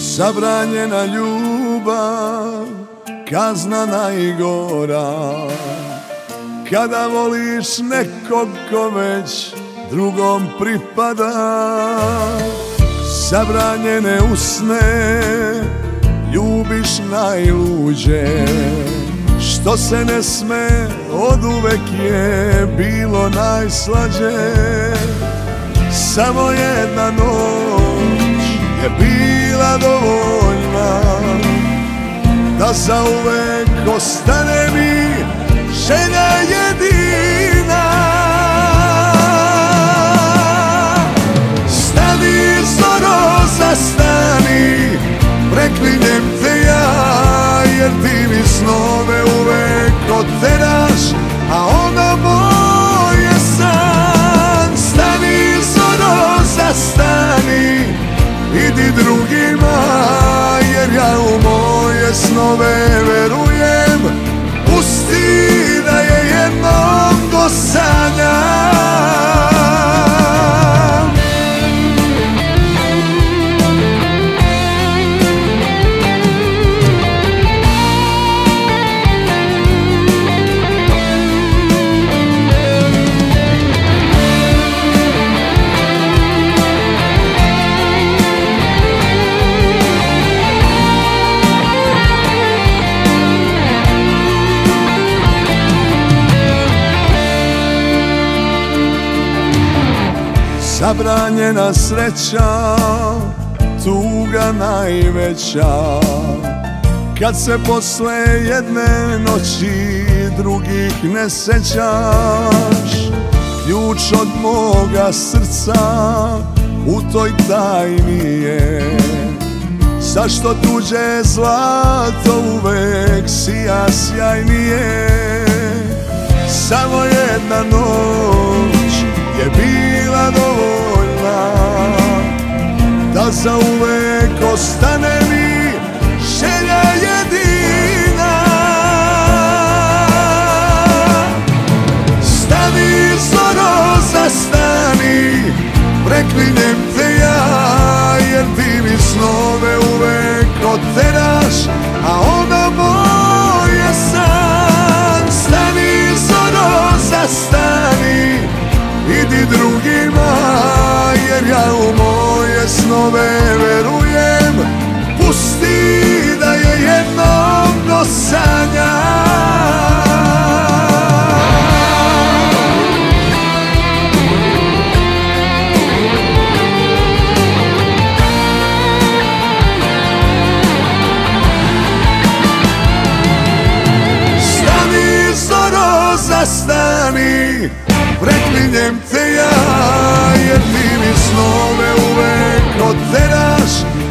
Zabranjena ljubav, kazna najgora. Kada voliš nekog ko već drugom pripada. Zabranjene usne, ljubiš najluđe. Što se ne sme, oduvek je bilo najslađe. Samo jedna noć je bila dovoljna da zauvek ostane mi želja jedina. Stani zoro, zastani, preklinjem te ja, jer ti mi snove uvek oteraš, a ono moj je san. Stani zoro, zastani, idi drugima, jer ja u moje snove verujem. Pusti da je jednom dosanjam. Zabranjena sreća, tuga najveća, kad se posle jedne noći drugih ne sećaš. Ključ od moga srca u toj tajni je, zašto tuđe zlato uvek sija sjajnije. Samo jedna noć je bila dovoljna da zauvek ostane mi želja jedina. Stani zoro, zastani, preklinjem te ja, jer ti mi snove uvek oteraš, a ono moj je san. Stani zoro, zastani, idi drugima, jer ja u moje snove verujem. Pusti da je jednom dosanjam. Stani zoro, zastani, preklinjem te ja, jer ti mi snove uvek oteraš,